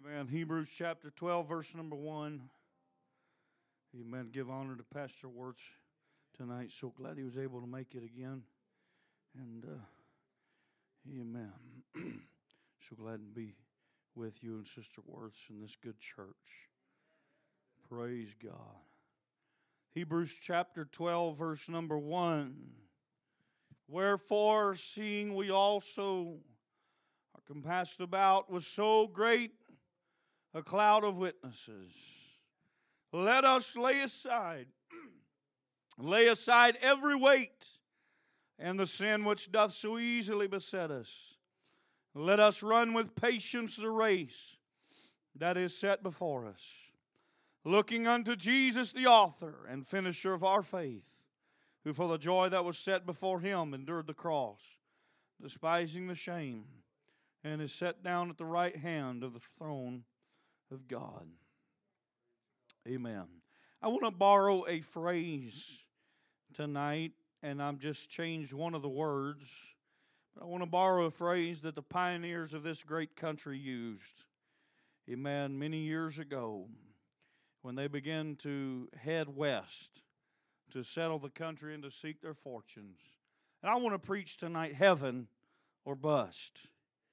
Amen. Hebrews chapter 12, verse number 1. Amen. Give honor to Pastor Wirtz tonight. So glad he was able to make it again. And, amen. So glad to be with you and Sister Wirtz in this good church. Praise God. Hebrews chapter 12, verse number 1. Wherefore, seeing we also are compassed about with so great a cloud of witnesses, let us lay aside every weight and the sin which doth so easily beset us. Let us run with patience the race that is set before us, looking unto Jesus the author and finisher of our faith, who for the joy that was set before him endured the cross, despising the shame, and is set down at the right hand of the throne of God. Amen. I want to borrow a phrase tonight, and I've just changed one of the words. I want to borrow a phrase that the pioneers of this great country used, amen, many years ago when they began to head west to settle the country and to seek their fortunes. And I want to preach tonight, heaven or bust.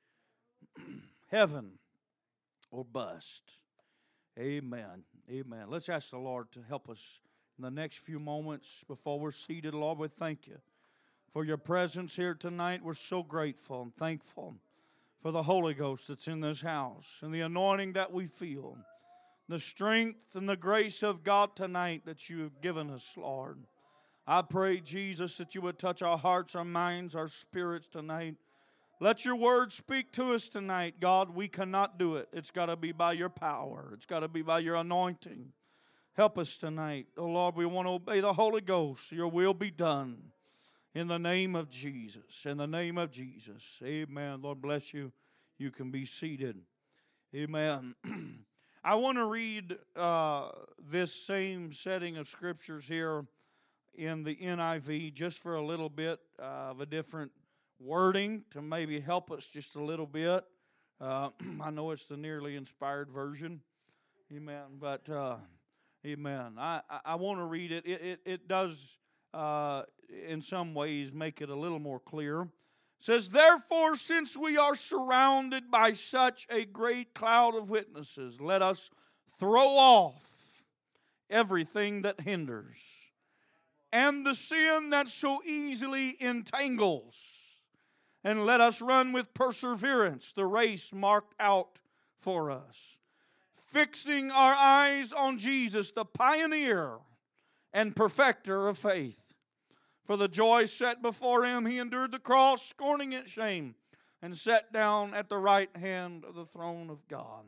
Heaven or bust. Amen. Amen. Let's ask the Lord to help us in the next few moments before we're seated. Lord, we thank you for your presence here tonight. We're so grateful and thankful for the Holy Ghost that's in this house and the anointing that we feel, the strength and the grace of God tonight that you have given us, Lord. I pray, Jesus, that you would touch our hearts, our minds, our spirits tonight. Let your word speak to us tonight, God. We cannot do it. It's got to be by your power. It's got to be by your anointing. Help us tonight. Oh, Lord, we want to obey the Holy Ghost. Your will be done. In the name of Jesus. In the name of Jesus. Amen. Lord bless you. You can be seated. Amen. I want to read this same setting of scriptures here in the NIV just for a little bit of a different wording to maybe help us just a little bit. I know it's the nearly inspired version. Amen. But, amen. I want to read it. It does, in some ways, make it a little more clear. It says, therefore, since we are surrounded by such a great cloud of witnesses, let us throw off everything that hinders and the sin that so easily entangles, and let us run with perseverance the race marked out for us, fixing our eyes on Jesus, the pioneer and perfecter of faith. For the joy set before him, he endured the cross, scorning its shame, and sat down at the right hand of the throne of God.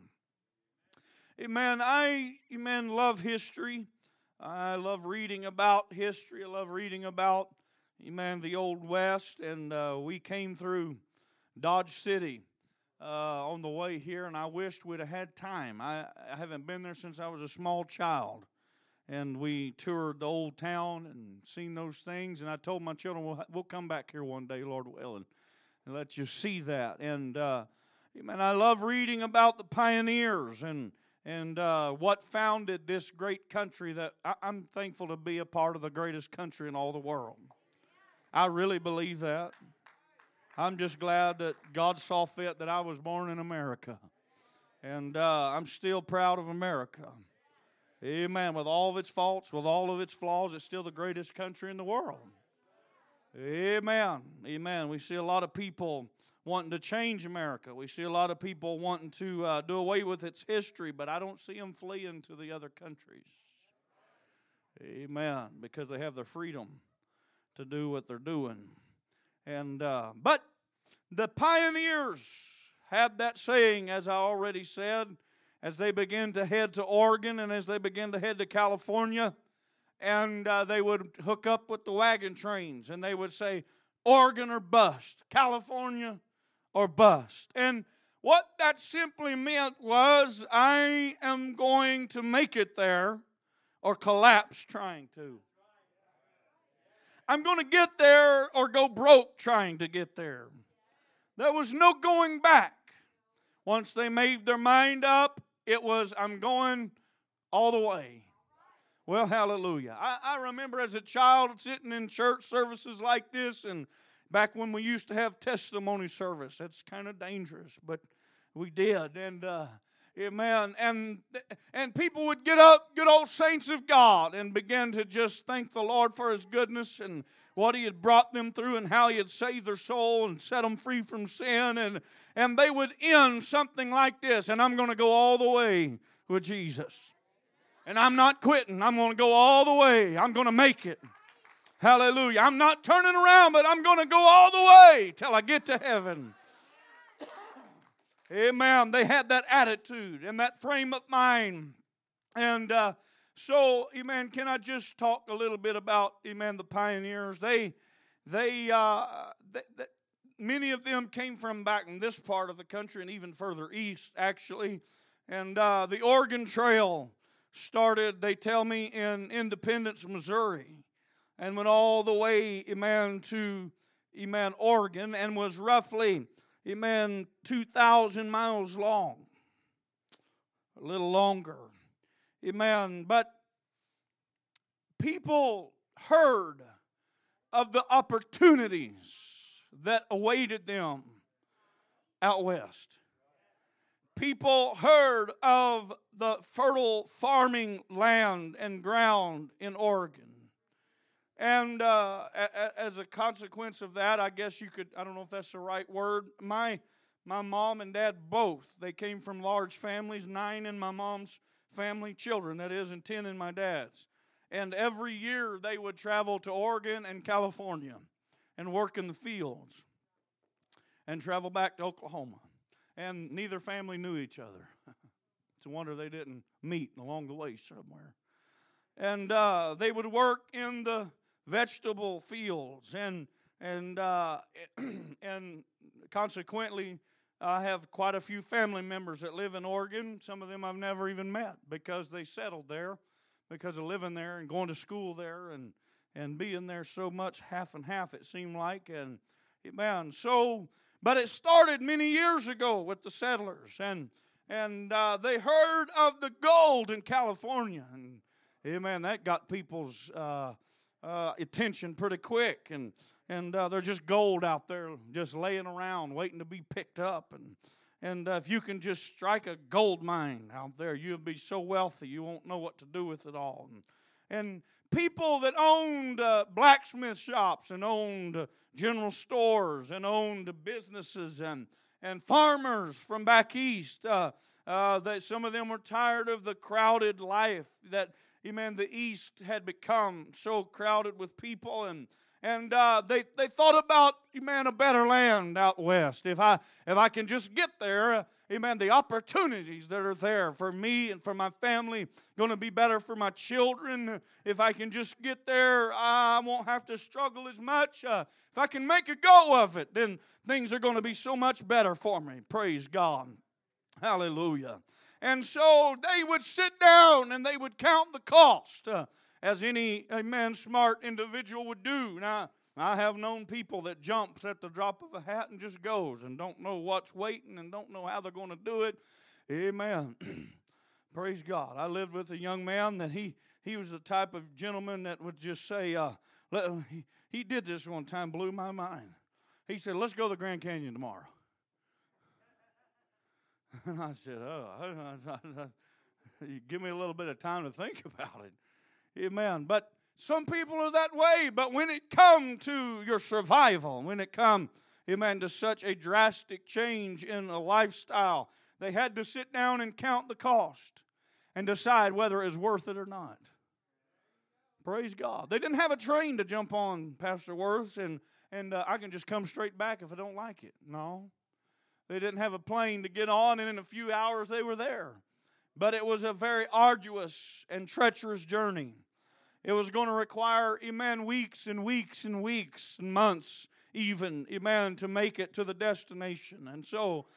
Amen. I love history. I love reading about history. I love reading about, amen, the Old West. And we came through Dodge City on the way here, and I wished we'd have had time. I haven't been there since I was a small child. And we toured the old town and seen those things. And I told my children, we'll come back here one day, Lord willing, and let you see that. And amen, I love reading about the pioneers and what founded this great country that I'm thankful to be a part of the greatest country in all the world. I really believe that. I'm just glad that God saw fit that I was born in America. And I'm still proud of America. Amen. With all of its faults, with all of its flaws, it's still the greatest country in the world. Amen. Amen. We see a lot of people wanting to change America. We see a lot of people wanting to do away with its history, but I don't see them fleeing to the other countries. Amen. Because they have the freedom to do what they're doing. And but the pioneers had that saying, as I already said, as they began to head to Oregon and as they began to head to California, and they would hook up with the wagon trains, and they would say, Oregon or bust, California or bust. And what that simply meant was, I am going to make it there or collapse trying to. I'm going to get there or go broke trying to get there. There was no going back. once they made their mind up, it was, I'm going all the way. Well, hallelujah. I remember as a child sitting in church services like this, and back when we used to have testimony service. That's kind of dangerous, but we did. And amen. And people would get up, good old saints of God, and begin to just thank the Lord for His goodness and what He had brought them through and how He had saved their soul and set them free from sin. And they would end something like this, and I'm going to go all the way with Jesus. And I'm not quitting. I'm going to go all the way. I'm going to make it. Hallelujah. I'm not turning around, but I'm going to go all the way till I get to heaven. Amen. They had that attitude and that frame of mind. And so, amen, can I just talk a little bit about, amen, the pioneers? Many of them came from back in this part of the country and even further east, actually. And the Oregon Trail started, they tell me, in Independence, Missouri, and went all the way, amen, to, amen, Oregon, and was roughly, amen, 2,000 miles long. A little longer. Amen. But people heard of the opportunities that awaited them out west. People heard of the fertile farming land and ground in Oregon. And as a consequence of that, I guess you could, I don't know if that's the right word, my mom and dad both, they came from large families, 9 in my mom's family, children, that is, and 10 in my dad's. And every year they would travel to Oregon and California and work in the fields and travel back to Oklahoma. And neither family knew each other. It's a wonder they didn't meet along the way somewhere. And they would work in the vegetable fields, and consequently, I have quite a few family members that live in Oregon. Some of them I've never even met because they settled there, because of living there and going to school there and being there so much, half and half it seemed like. And amen. So, but it started many years ago with the settlers, and they heard of the gold in California, and amen, that got people's attention pretty quick, and there's just gold out there just laying around waiting to be picked up, and if you can just strike a gold mine out there, you'll be so wealthy you won't know what to do with it all. And people that owned blacksmith shops and owned general stores and owned businesses and farmers from back east, that some of them were tired of the crowded life that, amen, the East had become so crowded with people, and they thought about, amen, a better land out west. If I can just get there, amen, the opportunities that are there for me and for my family going to be better for my children. If I can just get there, I won't have to struggle as much. If I can make a go of it, then things are going to be so much better for me. Praise God. Hallelujah. And so they would sit down and they would count the cost, as any, amen, smart individual would do. Now, I have known people that jumps at the drop of a hat and just goes and don't know what's waiting and don't know how they're going to do it. Amen. Praise God. I lived with a young man that he was the type of gentleman that would just say, he did this one time, blew my mind. He said, let's go to the Grand Canyon tomorrow. And I said, give me a little bit of time to think about it. Amen. But some people are that way. But when it comes to your survival, when it comes, amen, to such a drastic change in a lifestyle, they had to sit down and count the cost and decide whether it was worth it or not. Praise God. They didn't have a train to jump on, Pastor Worth, and I can just come straight back if I don't like it. No. They didn't have a plane to get on, and in a few hours they were there. But it was a very arduous and treacherous journey. It was going to require, amen, weeks and weeks and weeks and months even, amen, to make it to the destination. And so,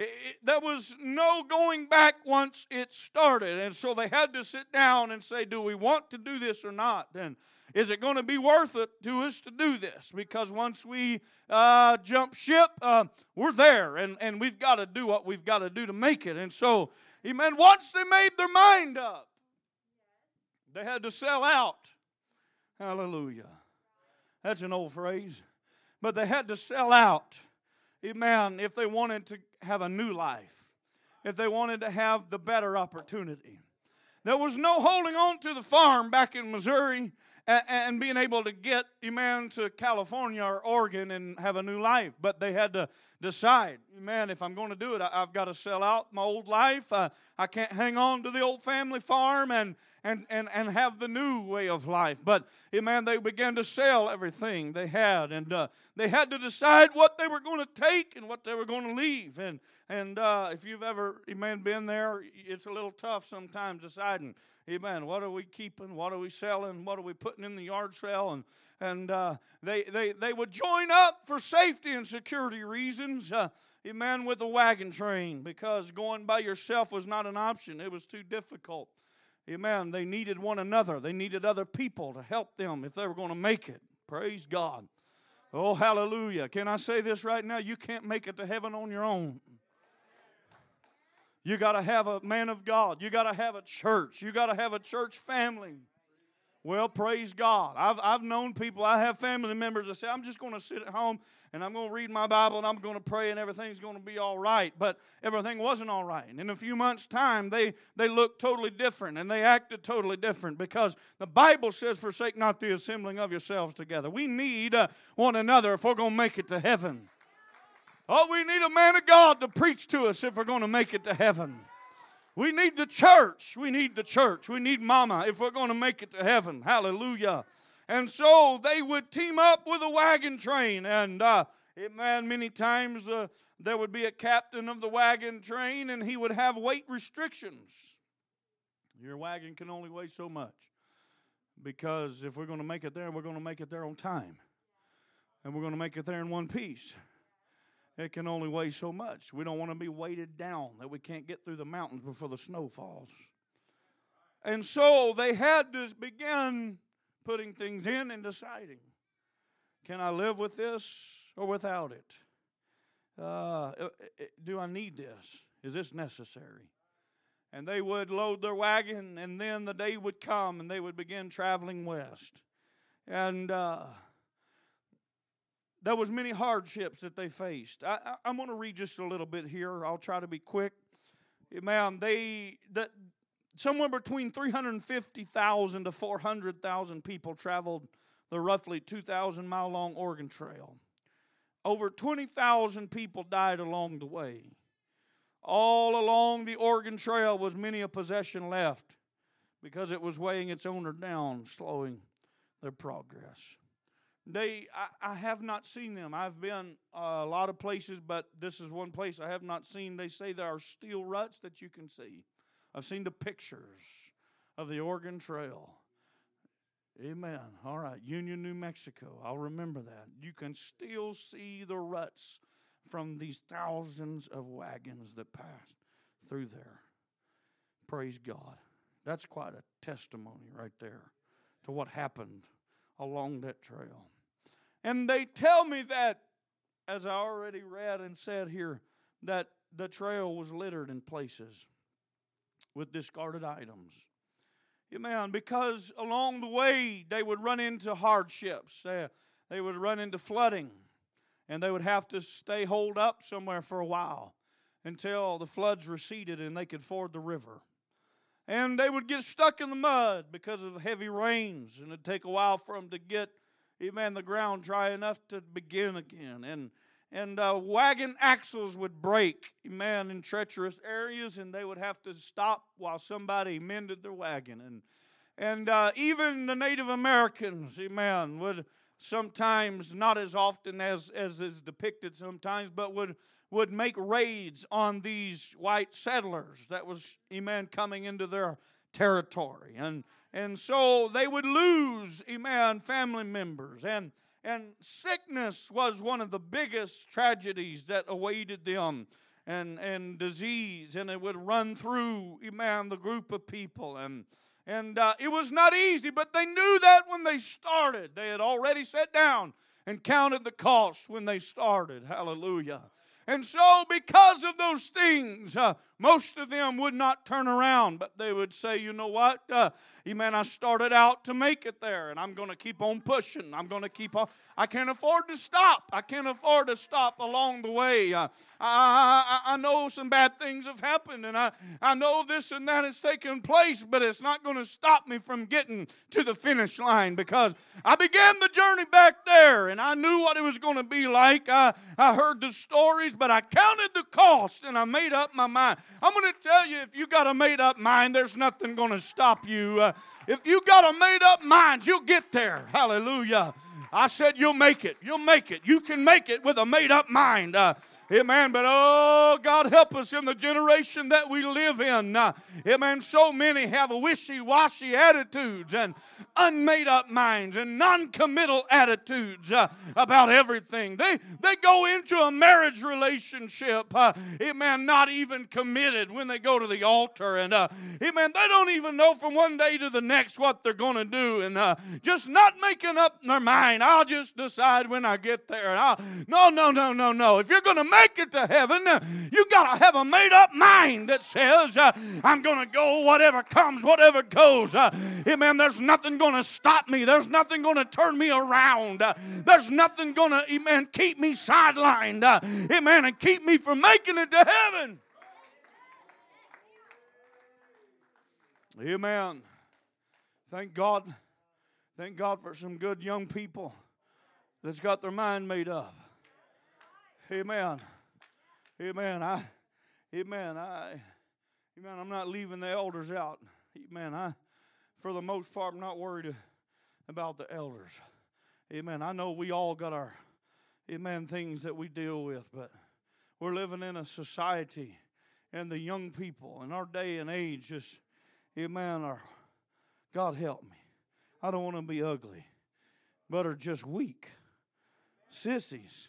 There was no going back once it started. And so they had to sit down and say, do we want to do this or not? And is it going to be worth it to us to do this? Because once we jump ship, we're there. And we've got to do what we've got to do to make it. And so, amen, once they made their mind up, they had to sell out. Hallelujah. That's an old phrase. But they had to sell out. Amen. If they wanted to have a new life. If they wanted to have the better opportunity. There was no holding on to the farm back in Missouri and being able to get, amen, to California or Oregon and have a new life. But they had to decide, man, if I'm going to do it, I've got to sell out my old life. I can't hang on to the old family farm and have the new way of life. But, amen, they began to sell everything they had. And they had to decide what they were going to take and what they were going to leave. And if you've ever, amen, been there, it's a little tough sometimes deciding, amen, what are we keeping, what are we selling, what are we putting in the yard sale? And they would join up for safety and security reasons, amen, with the wagon train, because going by yourself was not an option. It was too difficult. Amen. They needed one another. They needed other people to help them if they were going to make it. Praise God. Oh, hallelujah. Can I say this right now? You can't make it to heaven on your own. You got to have a man of God. You got to have a church. You got to have a church family. Well, praise God. I've known people, I have family members that say, I'm just going to sit at home and I'm going to read my Bible and I'm going to pray and everything's going to be all right. But everything wasn't all right. And in a few months' time, they looked totally different and they acted totally different, because the Bible says, forsake not the assembling of yourselves together. We need one another if we're going to make it to heaven. Oh, we need a man of God to preach to us if we're going to make it to heaven. We need the church. We need the church. We need mama if we're going to make it to heaven. Hallelujah. And so they would team up with a wagon train. And man, many times there would be a captain of the wagon train, and he would have weight restrictions. Your wagon can only weigh so much. Because if we're going to make it there, we're going to make it there on time. And we're going to make it there in one piece. It can only weigh so much. We don't want to be weighted down that we can't get through the mountains before the snow falls. And so they had to begin putting things in and deciding, can I live with this or without it? Do I need this? Is this necessary? And they would load their wagon, and then the day would come, and they would begin traveling west. And there was many hardships that they faced. I'm going to read just a little bit here. I'll try to be quick. Amen. Somewhere between 350,000 to 400,000 people traveled the roughly 2,000-mile-long Oregon Trail. Over 20,000 people died along the way. All along the Oregon Trail was many a possession left because it was weighing its owner down, slowing their progress. I have not seen them. I've been a lot of places, but this is one place I have not seen. They say there are steel ruts that you can see. I've seen the pictures of the Oregon Trail. Amen. All right, Union, New Mexico. I'll remember that. You can still see the ruts from these thousands of wagons that passed through there. Praise God. That's quite a testimony right there to what happened along that trail. And they tell me that, as I already read and said here, that the trail was littered in places with discarded items. Amen. Because along the way, they would run into hardships. They would run into flooding. And they would have to stay holed up somewhere for a while until the floods receded and they could ford the river. And they would get stuck in the mud because of the heavy rains. And it'd take a while for them to get, amen, the ground dry enough to begin again. And wagon axles would break, amen, in treacherous areas, and they would have to stop while somebody mended their wagon. And even the Native Americans, amen, would sometimes, not as often as is depicted sometimes, but would make raids on these white settlers that was, amen, coming into their territory. And so they would lose, amen, family members. And sickness was one of the biggest tragedies that awaited them. and disease, and it would run through, amen, the group of people. And it was not easy, but they knew that when they started. They had already sat down and counted the cost when they started. Hallelujah. And so because of those things, most of them would not turn around, but they would say, you know what, amen, I started out to make it there, and I'm going to keep on pushing. I'm going to keep on. I can't afford to stop. I can't afford to stop along the way. I know some bad things have happened, and I know this and that has taken place, but it's not going to stop me from getting to the finish line, because I began the journey back there, and I knew what it was going to be like. I heard the stories, but I counted the cost, and I made up my mind. I'm going to tell you, if you got a made up mind, there's nothing going to stop you. If you got a made up mind, you'll get there. Hallelujah. I said you'll make it. You'll make it. You can make it with a made up mind. Amen. But oh, God help us in the generation that we live in. Amen. So many have a wishy-washy attitudes and unmade up minds and non-committal attitudes about everything. They go into a marriage relationship, amen, not even committed when they go to the altar. And amen, they don't even know from one day to the next what they're going to do, and just not making up their mind. I'll just decide when I get there. No. If you're going to make it to heaven, you got to have a made up mind that says, I'm going to go whatever comes, whatever goes. Amen. There's nothing going to stop me. There's nothing going to turn me around. There's nothing going to, amen, keep me sidelined. Amen. And keep me from making it to heaven. Amen. Thank God. Thank God for some good young people that's got their mind made up. Amen. Amen. I'm not leaving the elders out. Amen. For the most part, I'm not worried about the elders. Amen. I know we all got our, amen, things that we deal with, but we're living in a society, and the young people in our day and age just, amen, are, God help me. I don't want to be ugly, but are just weak. Sissies.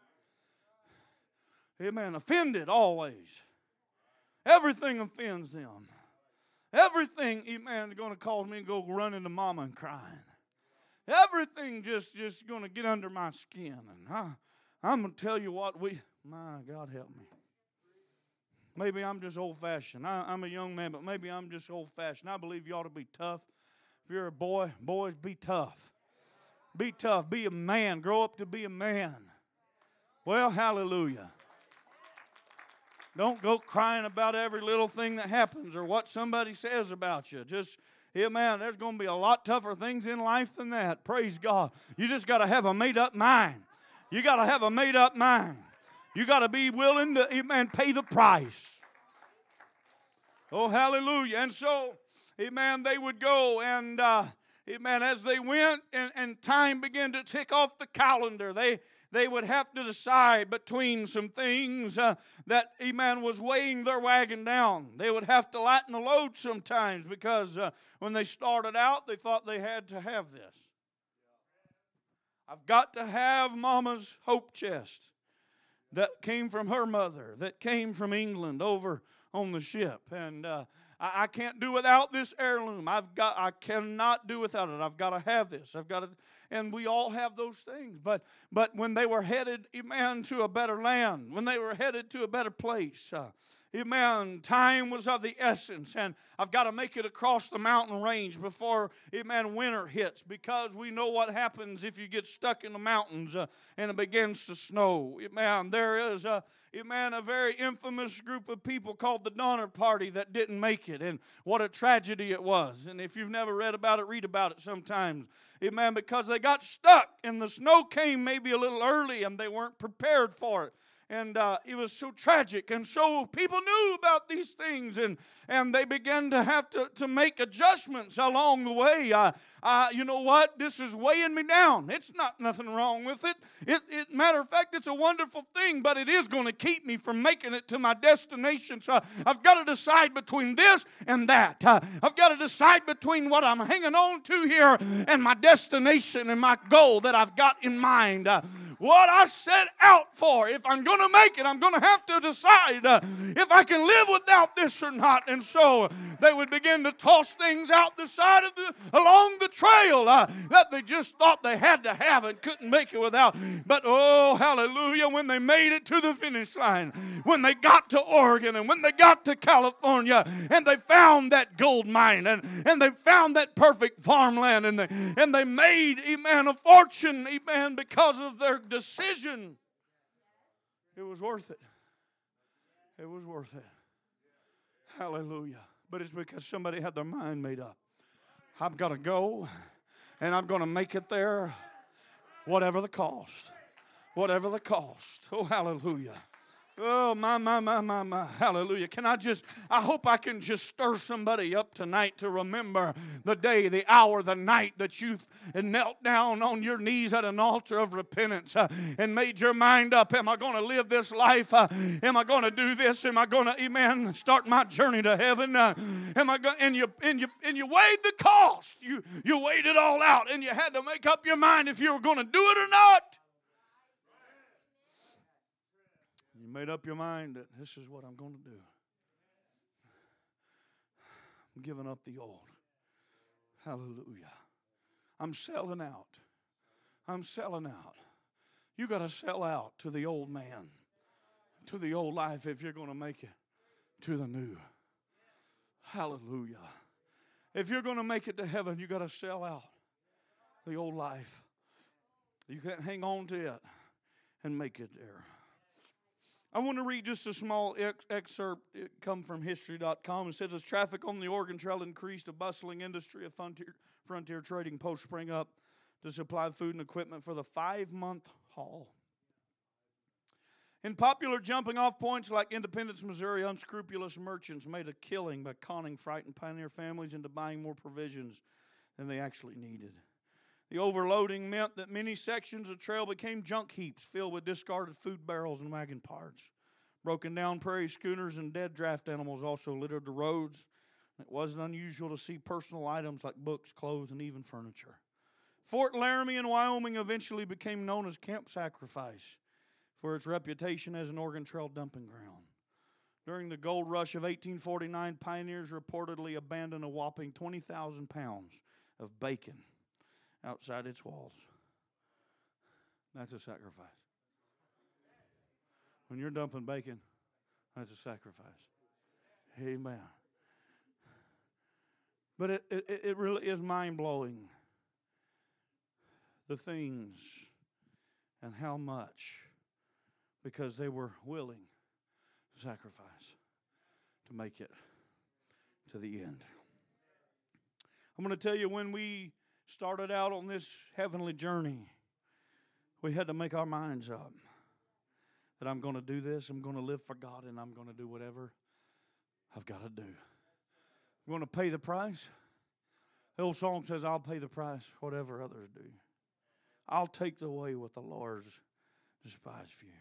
Amen. Offended always. Everything offends them. Everything, amen, is going to cause me to go running to mama and crying. Everything just going to get under my skin. And I'm going to tell you what my God help me. Maybe I'm just old-fashioned. I'm a young man, but maybe I'm just old-fashioned. I believe you ought to be tough. If you're a boy, boys, be tough. Be tough. Be a man. Grow up to be a man. Well, hallelujah. Don't go crying about every little thing that happens or what somebody says about you. Just, amen, there's going to be a lot tougher things in life than that. Praise God. You just got to have a made-up mind. You got to have a made-up mind. You got to be willing to, amen, pay the price. Oh, hallelujah. And so, amen, they would go and, amen, as they went and time began to tick off the calendar, they would have to decide between some things that, amen, was weighing their wagon down. They would have to lighten the load sometimes because when they started out, they thought they had to have this. I've got to have Mama's hope chest that came from her mother, that came from England over on the ship. And I can't do without this heirloom. I cannot do without it. I've got to have this. I've got to, and we all have those things. But when they were headed, amen, to a better land, when they were headed to a better place, amen, time was of the essence, and I've got to make it across the mountain range before, amen, winter hits, because we know what happens if you get stuck in the mountains and it begins to snow. Amen. There is a very infamous group of people called the Donner Party that didn't make it, and what a tragedy it was. And if you've never read about it, read about it sometimes. Amen, because they got stuck, and the snow came maybe a little early, and they weren't prepared for it. And it was so tragic. And so people knew about these things, and they began to have to make adjustments along the way. You know what? This is weighing me down. It's not nothing wrong with it. Matter of fact, it's a wonderful thing, but it is going to keep me from making it to my destination. So I've got to decide between this and that. I've got to decide between what I'm hanging on to here and my destination and my goal that I've got in mind. what I set out for. If I'm going to make it, I'm going to have to decide if I can live without this or not. And so they would begin to toss things out the side of along the trail that they just thought they had to have and couldn't make it without. But oh, hallelujah, when they made it to the finish line, when they got to Oregon and when they got to California and they found that gold mine and they found that perfect farmland and they made, amen, a fortune, amen, because of their decision. It was worth it. It was worth it. Hallelujah. But it's because somebody had their mind made up. I'm going to go and I'm going to make it there, whatever the cost. Whatever the cost. Oh, hallelujah. Oh, my. Hallelujah. I hope I can just stir somebody up tonight to remember the day, the hour, the night that you knelt down on your knees at an altar of repentance and made your mind up. Am I going to live this life? Am I going to do this? Am I going to, amen, start my journey to heaven? Am I going? And you weighed the cost. You weighed it all out, and you had to make up your mind if you were going to do it or not. You made up your mind that this is what I'm going to do. I'm giving up the old. Hallelujah. I'm selling out. I'm selling out. You got to sell out to the old man, to the old life if you're going to make it to the new. Hallelujah. If you're going to make it to heaven, you got to sell out the old life. You can't hang on to it and make it there. I want to read just a small excerpt. It comes from history.com. It says, as traffic on the Oregon Trail increased, a bustling industry of frontier trading posts sprang up to supply food and equipment for the 5-month haul. In popular jumping off points like Independence, Missouri, unscrupulous merchants made a killing by conning frightened pioneer families into buying more provisions than they actually needed. The overloading meant that many sections of trail became junk heaps filled with discarded food barrels and wagon parts. Broken down prairie schooners and dead draft animals also littered the roads. It wasn't unusual to see personal items like books, clothes, and even furniture. Fort Laramie in Wyoming eventually became known as Camp Sacrifice for its reputation as an Oregon Trail dumping ground. During the gold rush of 1849, pioneers reportedly abandoned a whopping 20,000 pounds of bacon outside its walls. That's a sacrifice. When you're dumping bacon, that's a sacrifice. Amen. But it really is mind-blowing, the things and how much, because they were willing to sacrifice to make it to the end. I'm going to tell you, when we started out on this heavenly journey, we had to make our minds up that I'm going to do this, I'm going to live for God, and I'm going to do whatever I've got to do. I'm going to pay the price. The old song says, I'll pay the price, whatever others do. I'll take the way with the Lord's despised few.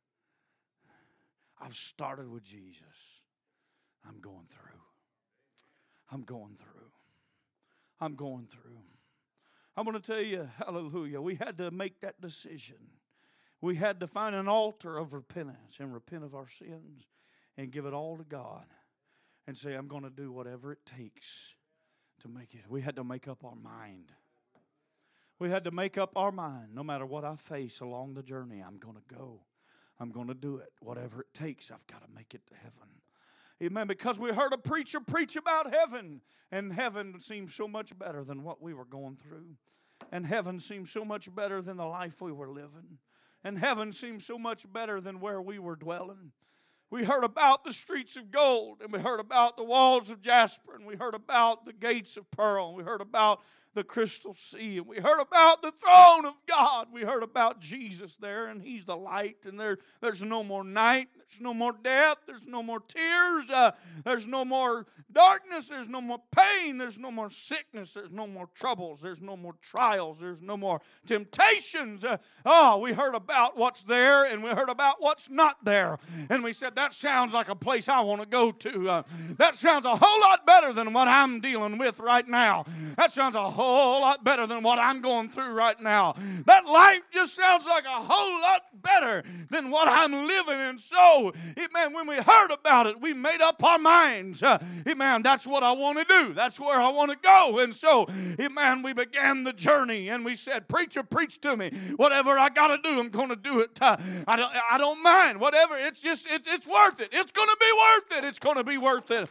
I've started with Jesus. I'm going through. I'm going through. I'm going through. I'm going to tell you, hallelujah, we had to make that decision. We had to find an altar of repentance and repent of our sins and give it all to God and say, I'm going to do whatever it takes to make it. We had to make up our mind. We had to make up our mind. No matter what I face along the journey, I'm going to go. I'm going to do it. Whatever it takes, I've got to make it to heaven. Amen. Because we heard a preacher preach about heaven, and heaven seemed so much better than what we were going through. And heaven seemed so much better than the life we were living. And heaven seemed so much better than where we were dwelling. We heard about the streets of gold, and we heard about the walls of jasper, and we heard about the gates of pearl, and we heard about the crystal sea, and we heard about the throne of God. We heard about Jesus there, and He's the light, and there's no more night, there's no more death, there's no more tears, there's no more darkness, there's no more pain, there's no more sickness, there's no more troubles, there's no more trials, there's no more temptations. We heard about what's there, and we heard about what's not there, and we said, that sounds like a place I want to go to. That sounds a whole lot better than what I'm dealing with right now. That sounds a whole whole lot better than what I'm going through right now. That life just sounds like a whole lot better than what I'm living. And so, amen, when we heard about it, we made up our minds. Amen, that's what I want to do. That's where I want to go. And so, amen, we began the journey and we said, preacher, preach to me. Whatever I got to do, I'm going to do it. I don't mind. Whatever. It's just, it's worth it. It's going to be worth it. It's going to be worth it.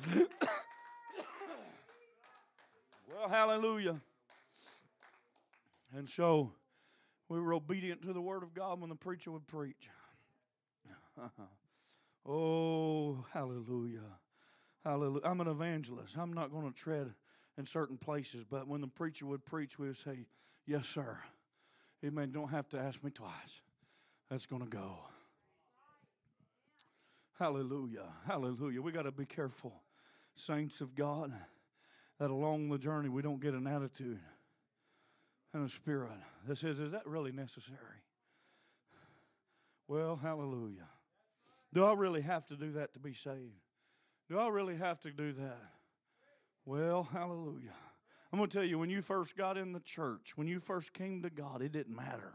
Well, hallelujah. And so we were obedient to the Word of God when the preacher would preach. Oh, hallelujah. Hallelujah. I'm an evangelist. I'm not going to tread in certain places, but when the preacher would preach, we would say, yes, sir. Amen. Don't have to ask me twice. That's going to go. Hallelujah. Hallelujah. We got to be careful, saints of God, that along the journey we don't get an attitude and a spirit that says, is that really necessary? Well, hallelujah. Do I really have to do that to be saved? Do I really have to do that? Well, hallelujah. I'm going to tell you, when you first got in the church, when you first came to God, it didn't matter.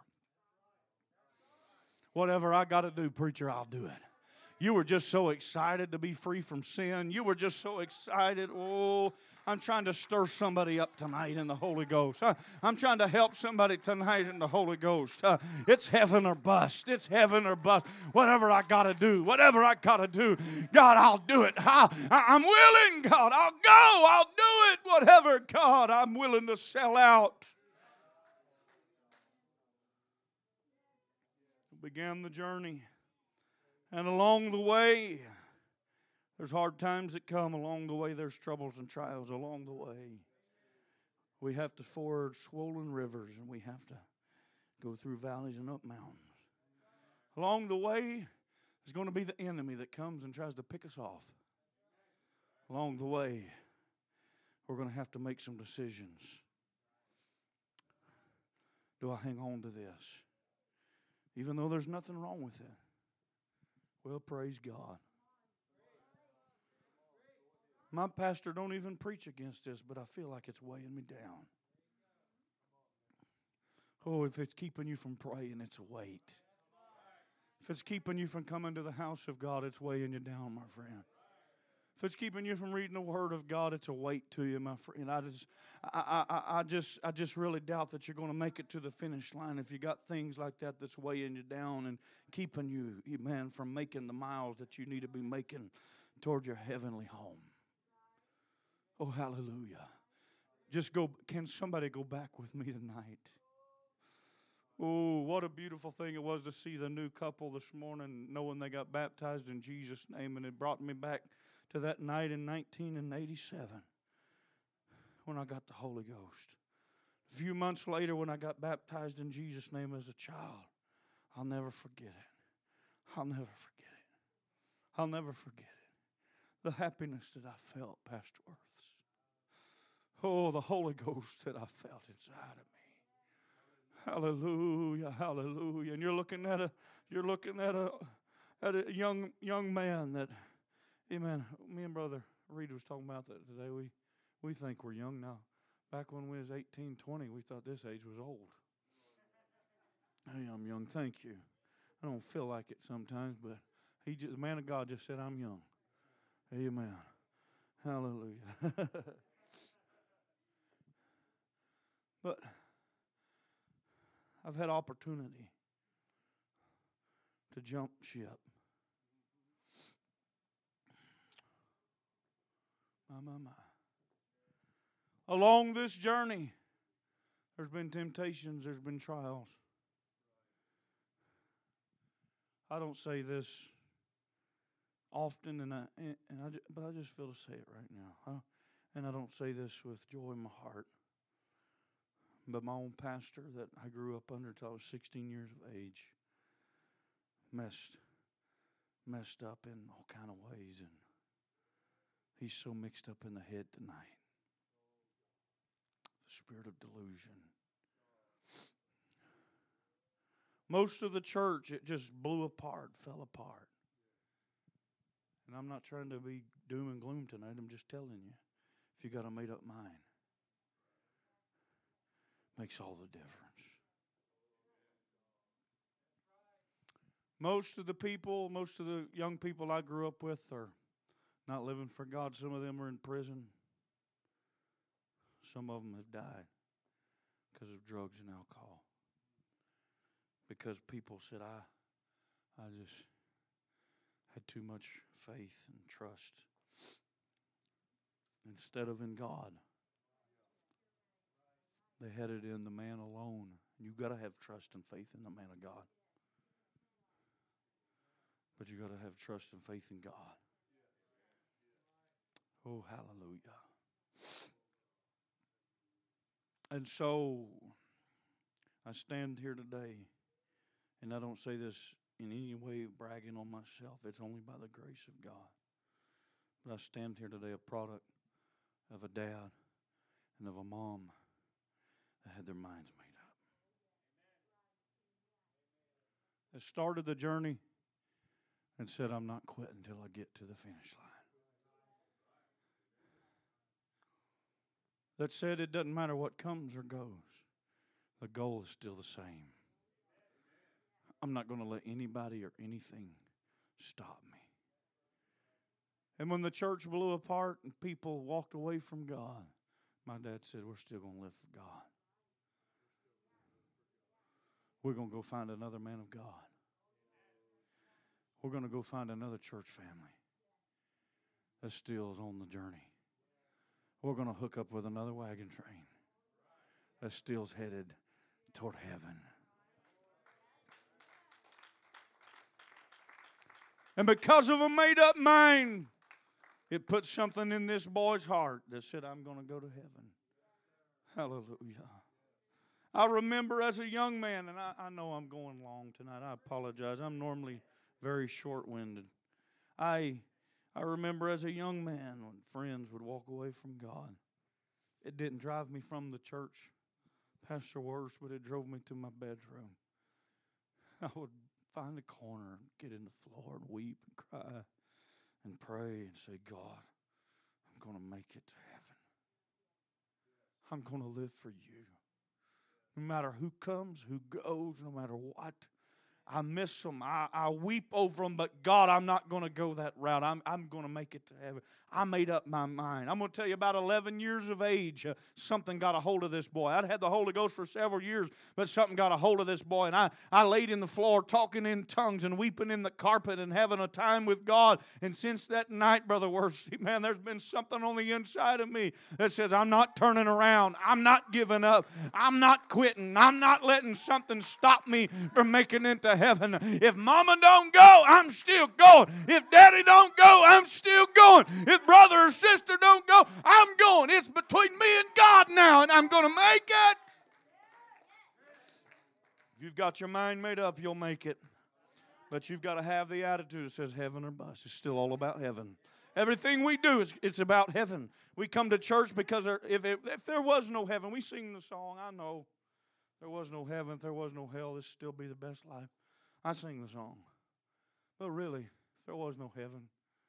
Whatever I got to do, preacher, I'll do it. You were just so excited to be free from sin. You were just so excited. Oh, I'm trying to stir somebody up tonight in the Holy Ghost. I'm trying to help somebody tonight in the Holy Ghost. It's heaven or bust. It's heaven or bust. Whatever I got to do, whatever I got to do, God, I'll do it. I'm willing, God. I'll go. I'll do it. Whatever, God, I'm willing to sell out. We began the journey. And along the way, there's hard times that come. Along the way, there's troubles and trials. Along the way, we have to ford swollen rivers, and we have to go through valleys and up mountains. Along the way, there's going to be the enemy that comes and tries to pick us off. Along the way, we're going to have to make some decisions. Do I hang on to this? Even though there's nothing wrong with it. Well, praise God. My pastor don't even preach against this, but I feel like it's weighing me down. Oh, if it's keeping you from praying, it's a weight. If it's keeping you from coming to the house of God, it's weighing you down, my friend. If it's keeping you from reading the Word of God, it's a weight to you, my friend. I just really doubt that you're going to make it to the finish line if you got things like that that's weighing you down and keeping you, amen, from making the miles that you need to be making toward your heavenly home. Oh, hallelujah. Can somebody go back with me tonight? Oh, what a beautiful thing it was to see the new couple this morning, knowing they got baptized in Jesus' name, and it brought me back to that night in 1987 when I got the Holy Ghost. A few months later when I got baptized in Jesus' name as a child, I'll never forget it. I'll never forget it. I'll never forget it. The happiness that I felt, Pastor Worths. Oh, the Holy Ghost that I felt inside of me. Hallelujah, hallelujah. And you're looking at a young man that, amen. Me and Brother Reed was talking about that today. We think we're young now. Back when we was 18, 20, we thought this age was old. Hey, I'm young. Thank you. I don't feel like it sometimes, but the man of God just said I'm young. Amen. Hallelujah. But I've had opportunity to jump ship. My. Along this journey, there's been temptations, there's been trials. I don't say this often, but I just feel to say it right now. And I don't say this with joy in my heart. But my own pastor that I grew up under until I was 16 years of age messed up in all kind of ways, and he's so mixed up in the head tonight. The spirit of delusion. Most of the church, it just blew apart, fell apart. And I'm not trying to be doom and gloom tonight. I'm just telling you, if you got a made up mind. makes all the difference. Most of the young people I grew up with are not living for God. Some of them are in prison. Some of them have died because of drugs and alcohol. Because people said, I just had too much faith and trust instead of in God. They had it in the man alone. You've got to have trust and faith in the man of God. But you've got to have trust and faith in God. Oh, hallelujah. And so, I stand here today, and I don't say this in any way bragging on myself. It's only by the grace of God. But I stand here today a product of a dad and of a mom that had their minds made up. That started the journey and said, I'm not quitting until I get to the finish line. That said, it doesn't matter what comes or goes. The goal is still the same. I'm not going to let anybody or anything stop me. And when the church blew apart and people walked away from God, my dad said, we're still going to live for God. We're going to go find another man of God. We're going to go find another church family that still is on the journey. We're going to hook up with another wagon train that still's headed toward heaven. And because of a made-up mind, it put something in this boy's heart that said, I'm going to go to heaven. Hallelujah. I remember as a young man, and I know I'm going long tonight. I apologize. I'm normally very short-winded. I remember as a young man when friends would walk away from God. It didn't drive me from the church, Pastor Worse, but it drove me to my bedroom. I would find a corner, get in the floor and weep and cry and pray and say, God, I'm going to make it to heaven. I'm going to live for you. No matter who comes, who goes, no matter what. I miss them. I weep over them, but God, I'm not going to go that route. I'm going to make it to heaven. I made up my mind. I'm going to tell you, about 11 years of age, something got a hold of this boy. I'd had the Holy Ghost for several years, but something got a hold of this boy. And I laid in the floor talking in tongues and weeping in the carpet and having a time with God. And since that night, Brother Worsey, man, there's been something on the inside of me that says, I'm not turning around. I'm not giving up. I'm not quitting. I'm not letting something stop me from making it to heaven. If mama don't go, I'm still going. If daddy don't go, I'm still going. If brother or sister don't go, I'm going. It's between me and God now, and I'm going to make it. If you've got your mind made up, you'll make it. But you've got to have the attitude that says heaven or bust. It's still all about heaven. Everything we do, it's about heaven. We come to church because if there was no heaven, we sing the song, I know. If there was no heaven, if there was no hell, this would still be the best life. I sing the song. But really, if there was no heaven,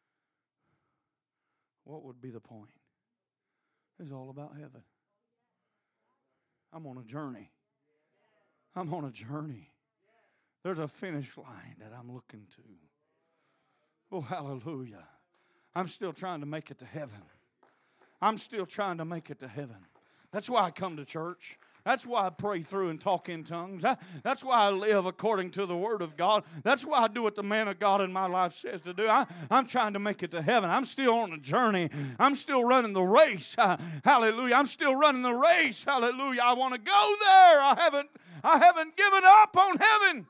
what would be the point? It's all about heaven. I'm on a journey. I'm on a journey. There's a finish line that I'm looking to. Oh, hallelujah. I'm still trying to make it to heaven. I'm still trying to make it to heaven. That's why I come to church. That's why I pray through and talk in tongues. That's why I live according to the Word of God. That's why I do what the man of God in my life says to do. I'm trying to make it to heaven. I'm still on a journey. I'm still running the race. Hallelujah. I'm still running the race. Hallelujah. I want to go there. I haven't given up on heaven.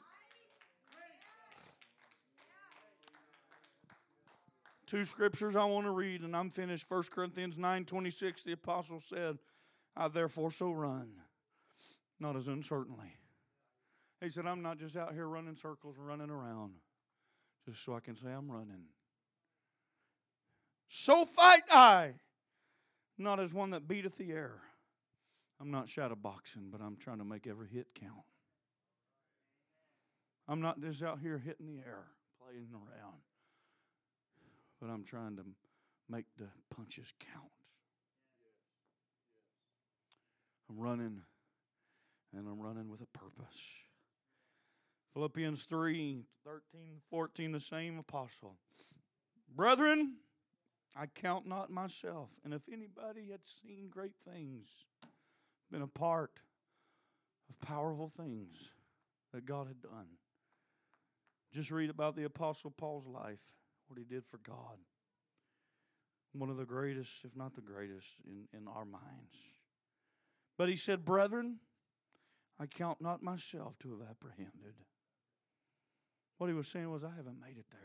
Two scriptures I want to read, and I'm finished. 1 Corinthians 9:26, the apostle said, I therefore so run, not as uncertainly. He said, I'm not just out here running circles and running around, just so I can say I'm running. So fight I, not as one that beateth the air. I'm not shadow boxing, but I'm trying to make every hit count. I'm not just out here hitting the air, playing around, but I'm trying to make the punches count. I'm running and I'm running with a purpose. Philippians 3, 13, 14, the same apostle. Brethren, I count not myself. And if anybody had seen great things, been a part of powerful things that God had done, just read about the Apostle Paul's life, what he did for God. One of the greatest, if not the greatest, in our minds. But he said, brethren, I count not myself to have apprehended. What he was saying was, I haven't made it there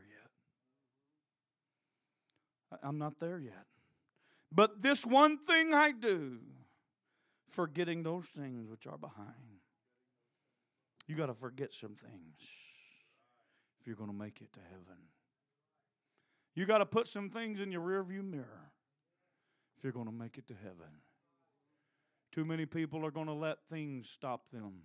yet. I'm not there yet. But this one thing I do, forgetting those things which are behind. You got to forget some things if you're going to make it to heaven. You got to put some things in your rearview mirror if you're going to make it to heaven. Too many people are going to let things stop them.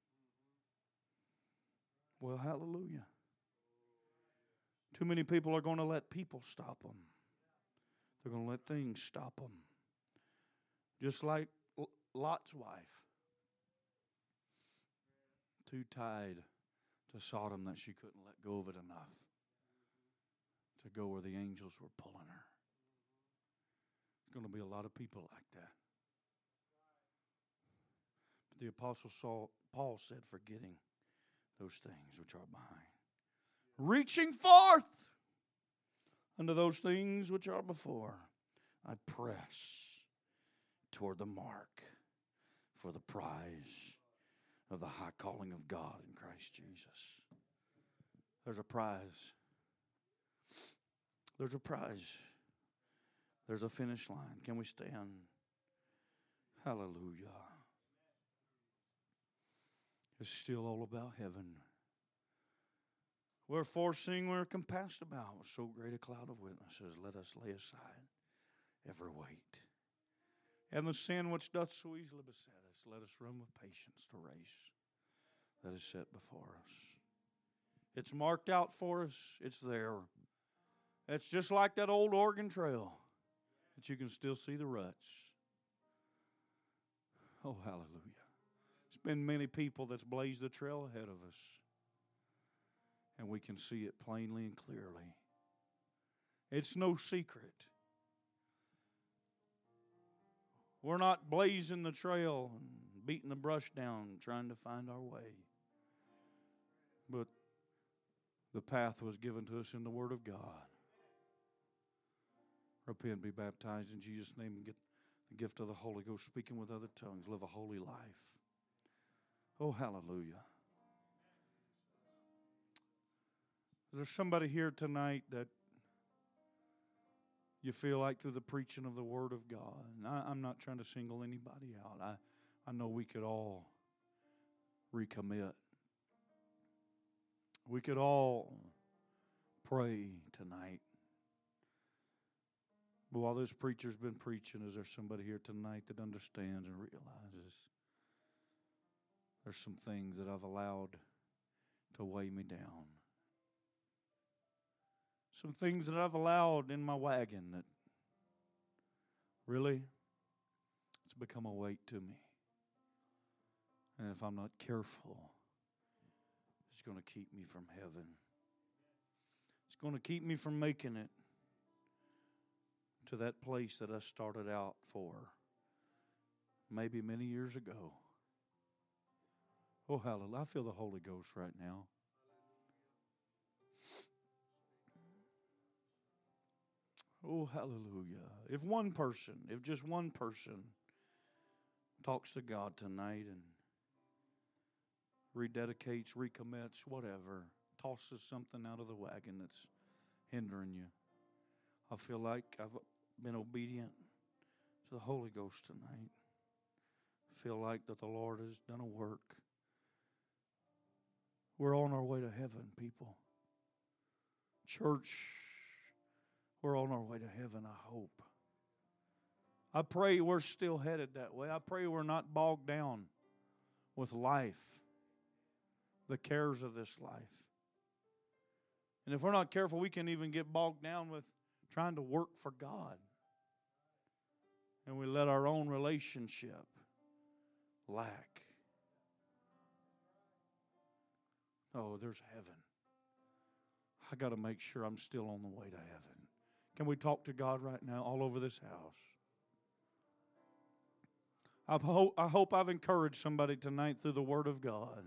Well, hallelujah. Too many people are going to let people stop them. They're going to let things stop them. Just like Lot's wife. Too tied to Sodom that she couldn't let go of it enough to go where the angels were pulling her. There's going to be a lot of people like that. But the Apostle Paul said, forgetting those things which are behind. Reaching forth unto those things which are before, I press toward the mark for the prize of the high calling of God in Christ Jesus. There's a prize. There's a prize. There's a finish line. Can we stand? Hallelujah. It's still all about heaven. Wherefore, seeing we're compassed about with so great a cloud of witnesses, let us lay aside every weight and the sin which doth so easily beset us. Let us run with patience the race that is set before us. It's marked out for us. It's there. It's just like that old Oregon Trail that you can still see the ruts. Oh, hallelujah. There's been many people that's blazed the trail ahead of us. And we can see it plainly and clearly. It's no secret. We're not blazing the trail and beating the brush down trying to find our way. But the path was given to us in the Word of God. Repent, be baptized in Jesus' name, and get the gift of the Holy Ghost, speaking with other tongues. Live a holy life. Oh, hallelujah. Is there somebody here tonight that you feel like through the preaching of the Word of God? And I'm not trying to single anybody out. I know we could all recommit. We could all pray tonight. But while this preacher's been preaching, is there somebody here tonight that understands and realizes there's some things that I've allowed to weigh me down? Some things that I've allowed in my wagon that really, it's become a weight to me. And if I'm not careful, it's going to keep me from heaven. It's going to keep me from making it to that place that I started out for maybe many years ago. Oh, hallelujah. I feel the Holy Ghost right now. Oh, hallelujah. If just one person talks to God tonight and rededicates, recommits, whatever, tosses something out of the wagon that's hindering you, I feel like I've been obedient to the Holy Ghost tonight. I feel like that the Lord has done a work. We're on our way to heaven, people. Church, we're on our way to heaven, I hope. I pray we're still headed that way. I pray we're not bogged down with life, the cares of this life. And if we're not careful, we can even get bogged down with trying to work for God. And we let our own relationship lack. Oh, there's heaven. I got to make sure I'm still on the way to heaven. Can we talk to God right now all over this house? I hope I've encouraged somebody tonight through the Word of God.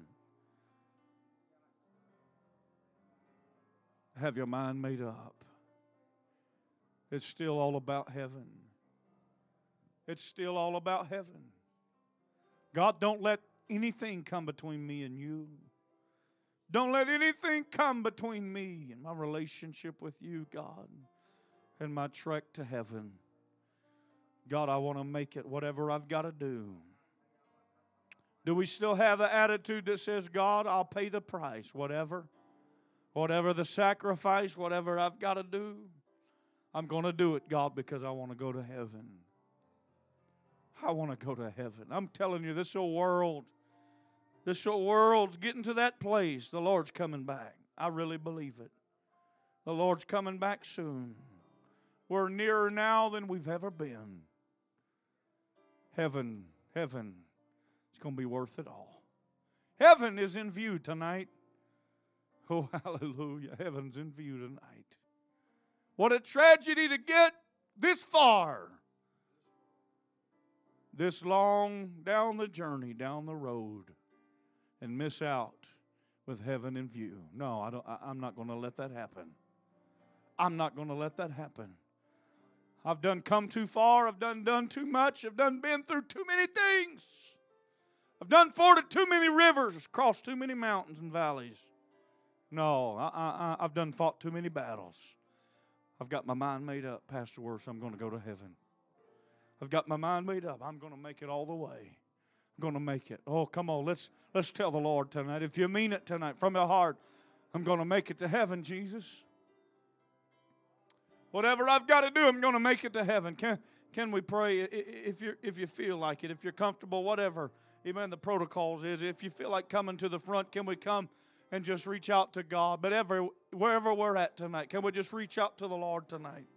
Have your mind made up. It's still all about heaven. It's still all about heaven. God, don't let anything come between me and you. Don't let anything come between me and my relationship with you, God, and my trek to heaven. God, I want to make it whatever I've got to do. Do we still have the attitude that says, God, I'll pay the price, whatever the sacrifice, whatever I've got to do, I'm going to do it, God, because I want to go to heaven. I want to go to heaven. I'm telling you, this whole world's getting to that place. The Lord's coming back. I really believe it. The Lord's coming back soon. We're nearer now than we've ever been. Heaven, it's going to be worth it all. Heaven is in view tonight. Oh, hallelujah. Heaven's in view tonight. What a tragedy to get this far. This long down the journey, down the road, and miss out with heaven in view. No, I'm not going to let that happen. I'm not going to let that happen. I've done come too far. I've done too much. I've been through too many things. I've forded too many rivers, crossed too many mountains and valleys. No, I've fought too many battles. I've got my mind made up, Pastor Worth, I'm going to go to heaven. I've got my mind made up. I'm going to make it all the way. I'm going to make it. Oh, come on, let's tell the Lord tonight. If you mean it tonight from your heart, I'm going to make it to heaven, Jesus. Whatever I've got to do, I'm going to make it to heaven. Can we pray if you feel like it, if you're comfortable, whatever. Amen. The protocols is if you feel like coming to the front, can we come and just reach out to God? But wherever we're at tonight, can we just reach out to the Lord tonight?